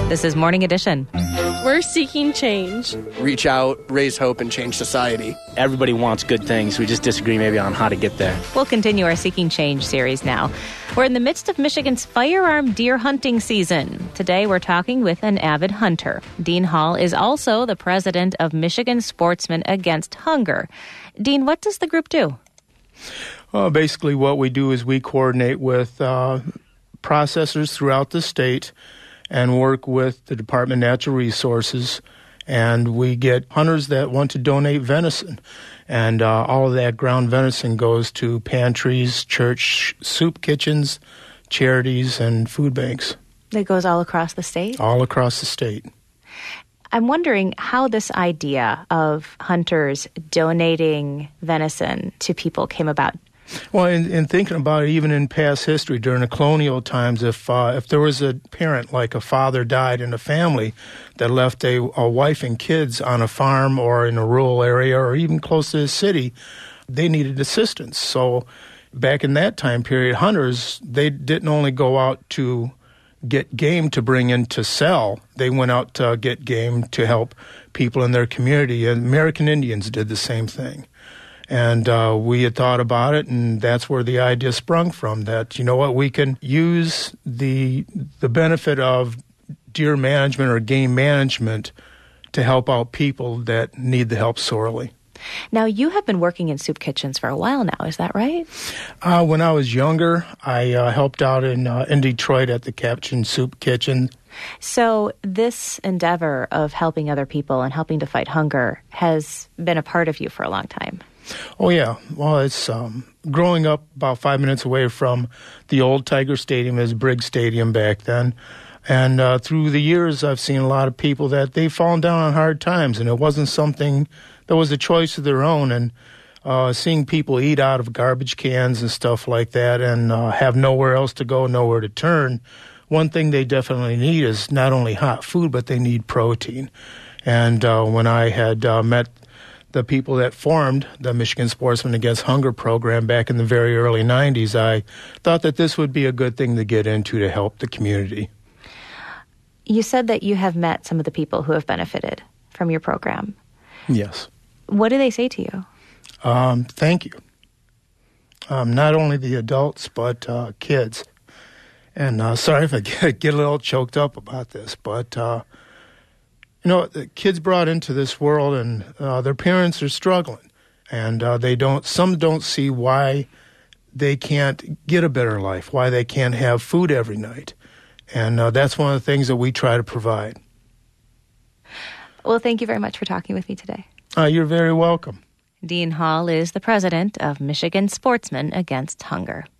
This is Morning Edition. We're seeking change. Reach out, raise hope, and change society. Everybody wants good things. We just disagree maybe on how to get there. We'll continue our Seeking Change series now. We're in the midst of Michigan's firearm deer hunting season. Today we're talking with an avid hunter. Dean Hall is also the president of Michigan Sportsmen Against Hunger. Dean, what does the group do? Basically what we do is we coordinate with processors throughout the state and work with the Department of Natural Resources, and we get hunters that want to donate venison. And all of that ground venison goes to pantries, church soup kitchens, charities, and food banks. That goes all across the state? All across the state. I'm wondering how this idea of hunters donating venison to people came about. Well, in thinking about it, even in past history, during the colonial times, if there was a parent, like a father died in a family that left a wife and kids on a farm or in a rural area or even close to the city, they needed assistance. So back in that time period, hunters, they didn't only go out to get game to bring in to sell. They went out to get game to help people in their community. And American Indians did the same thing. And we had thought about it, and that's where the idea sprung from, that, you know what, we can use the benefit of deer management or game management to help out people that need the help sorely. Now, you have been working in soup kitchens for a while now, is that right? When I was younger, I helped out in Detroit at the Captain Soup Kitchen. So this endeavor of helping other people and helping to fight hunger has been a part of you for a long time. Oh, yeah. Well, it's growing up about 5 minutes away from the old Tiger Stadium, as Briggs Stadium back then. And through the years, I've seen a lot of people that they've fallen down on hard times, and it wasn't something that was a choice of their own. And seeing people eat out of garbage cans and stuff like that and have nowhere else to go, nowhere to turn, one thing they definitely need is not only hot food, but they need protein. And when I had met the people that formed the Michigan Sportsmen Against Hunger program back in the very early 90s, I thought that this would be a good thing to get into to help the community. You said that you have met some of the people who have benefited from your program. Yes. What do they say to you? Thank you. Not only the adults, but kids. And sorry if I get a little choked up about this, but the kids brought into this world, and their parents are struggling, and some don't see why they can't get a better life, why they can't have food every night, and that's one of the things that we try to provide. Well, thank you very much for talking with me today. You're very welcome. Dean Hall is the president of Michigan Sportsmen Against Hunger.